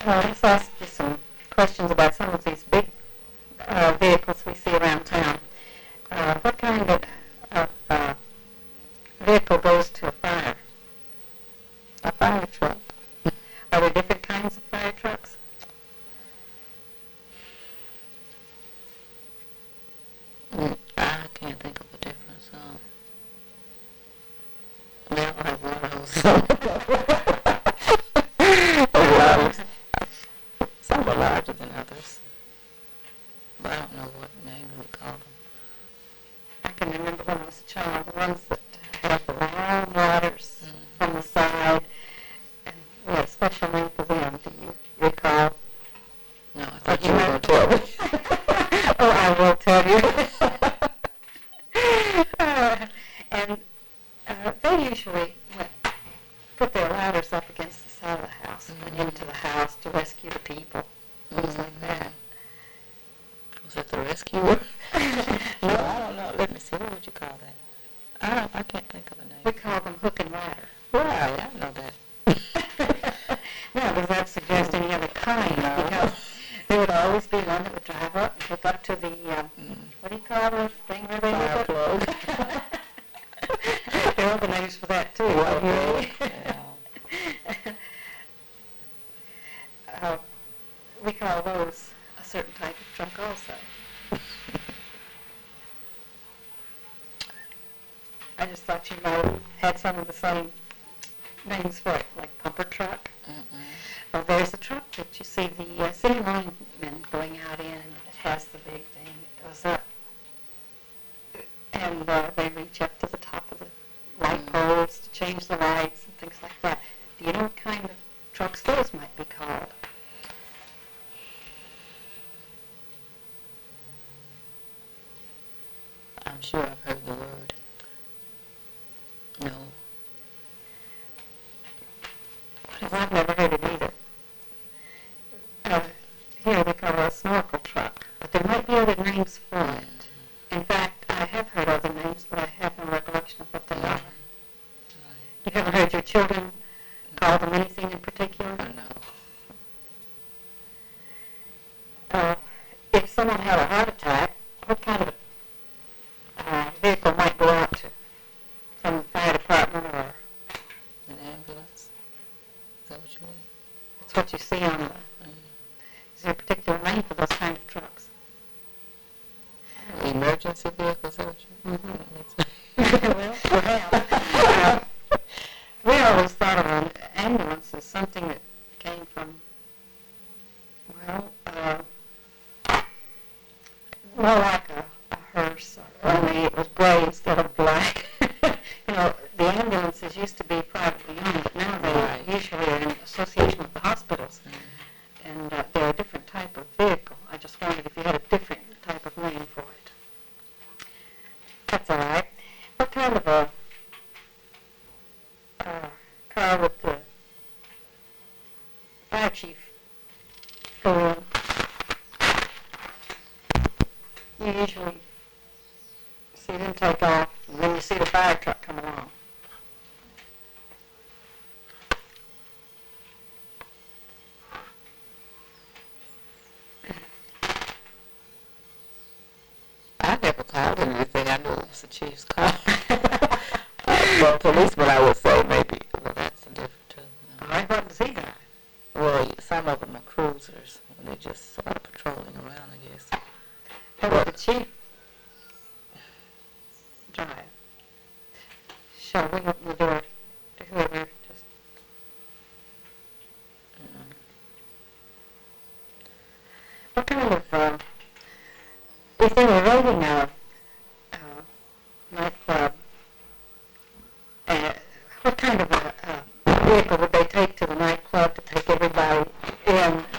Let's ask you some questions about some of these big vehicles we see around town. What kind of vehicle goes to a fire? A fire truck. Are there different kinds of fire trucks? I can't think of a difference. They all have one of those. Some are larger than others. But I don't know what name we call them. I can remember when I was a child, the ones that have the long ladders on the side, and we had a special name for them. Do you recall? No, I thought you were going to tell me. Oh, I will tell you. And they usually put their ladders up against the side of the house and went into the house to rescue the people, things like that. Was it the rescuer? No, I don't know. Let me see. What would you call that? I can't think of a name. We call them hook and ladder. Right, I know that. Now, does that suggest any other kind? No. Because there would always be one that would drive up and hook up to the, what do you call the thing where they Fire hook plug. There are other names for that, too. We call those a certain type of truck also. I just thought you might have had some of the same names for it, like pumper truck. Well, there's a truck that you see the city linemen going out in, and it has the big thing that goes up, and they reach up to the top of the light poles to change the lights and things like that. Do you know what kind of trucks those might be called? I'm sure I've heard the word. No. Well, I've never heard it either. Here they call it a snorkel truck, but there might be other names for it. In fact, I have heard other names, but I have no recollection of what they are. You haven't heard your children call them anything in particular? No. If someone had a heart attack, what kind of vehicle might go out to? From the fire department or? An ambulance? Is that what you mean? That's what you see on the. Is there a particular name for those kind of trucks? Emergency vehicle, is that what you mean? Well, perhaps. We always thought of an ambulance as something that came from, more like a hearse, only it was gray instead of black. The ambulances used to be privately owned, but now they usually are in association with the hospitals. And they're a different type of vehicle. I just wondered if you had a different type of name for it. That's all right. What kind of a car would the fire chief go in? You usually see them take off, and then you see the fire truck come along. I never called anything. I knew it was the chief's car. Well, policeman, I would say maybe. Well, that's different too. All right, what does he got? Well, some of them are cruisers, and they're just sort of patrolling around, I guess. What would the chief drive? Shall we open the door to whoever just... What kind of... if they were raiding a nightclub, what kind of a vehicle would they take to the nightclub to take everybody in